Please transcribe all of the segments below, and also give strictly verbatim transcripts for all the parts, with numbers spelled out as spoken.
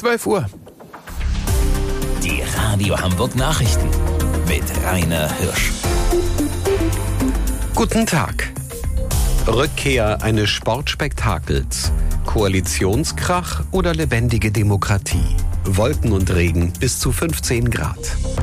zwölf Uhr. Die Radio Hamburg Nachrichten mit Rainer Hirsch. Guten Tag. Rückkehr eines Sportspektakels. Koalitionskrach oder lebendige Demokratie. Wolken und Regen bis zu fünfzehn Grad.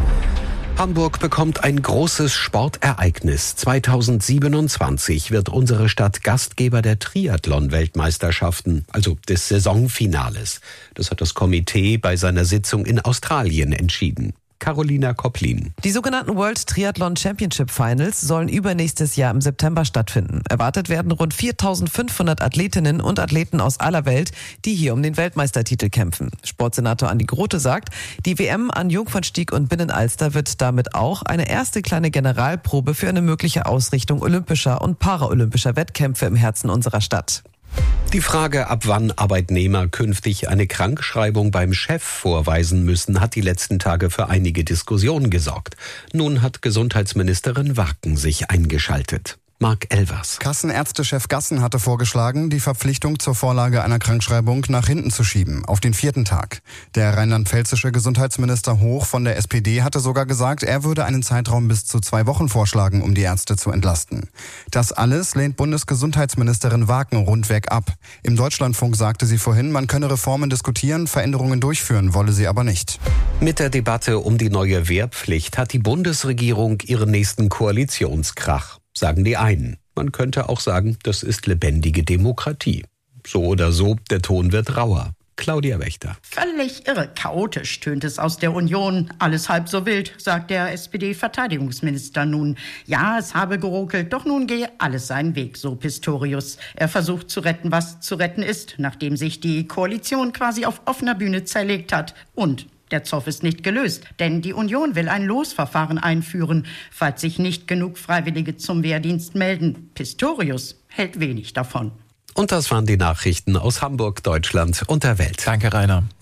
Hamburg bekommt ein großes Sportereignis. zweitausendsiebenundzwanzig wird unsere Stadt Gastgeber der Triathlon-Weltmeisterschaften, also des Saisonfinales. Das hat das Komitee bei seiner Sitzung in Australien entschieden. Carolina Kopplin. Die sogenannten World Triathlon Championship Finals sollen übernächstes Jahr im September stattfinden. Erwartet werden rund viertausendfünfhundert Athletinnen und Athleten aus aller Welt, die hier um den Weltmeistertitel kämpfen. Sportsenator Andi Grote sagt, die W M an Jungfernstieg und Binnenalster wird damit auch eine erste kleine Generalprobe für eine mögliche Ausrichtung olympischer und paraolympischer Wettkämpfe im Herzen unserer Stadt. Die Frage, ab wann Arbeitnehmer künftig eine Krankschreibung beim Chef vorweisen müssen, hat die letzten Tage für einige Diskussionen gesorgt. Nun hat Gesundheitsministerin Warken sich eingeschaltet. Marc Elvers. Kassenärztechef Gassen hatte vorgeschlagen, die Verpflichtung zur Vorlage einer Krankschreibung nach hinten zu schieben, auf den vierten Tag. Der rheinland-pfälzische Gesundheitsminister Hoch von der S P D hatte sogar gesagt, er würde einen Zeitraum bis zu zwei Wochen vorschlagen, um die Ärzte zu entlasten. Das alles lehnt Bundesgesundheitsministerin Warken rundweg ab. Im Deutschlandfunk sagte sie vorhin, man könne Reformen diskutieren, Veränderungen durchführen, wolle sie aber nicht. Mit der Debatte um die neue Wehrpflicht hat die Bundesregierung ihren nächsten Koalitionskrach. Sagen die einen. Man könnte auch sagen, das ist lebendige Demokratie. So oder so, der Ton wird rauer. Claudia Wächter. Völlig irre, chaotisch tönt es aus der Union. Alles halb so wild, sagt der S P D-Verteidigungsminister nun. Ja, es habe geruckelt, doch nun gehe alles seinen Weg, so Pistorius. Er versucht zu retten, was zu retten ist, nachdem sich die Koalition quasi auf offener Bühne zerlegt hat. Und der Zoff ist nicht gelöst, denn die Union will ein Losverfahren einführen, falls sich nicht genug Freiwillige zum Wehrdienst melden. Pistorius hält wenig davon. Und das waren die Nachrichten aus Hamburg, Deutschland und der Welt. Danke, Rainer.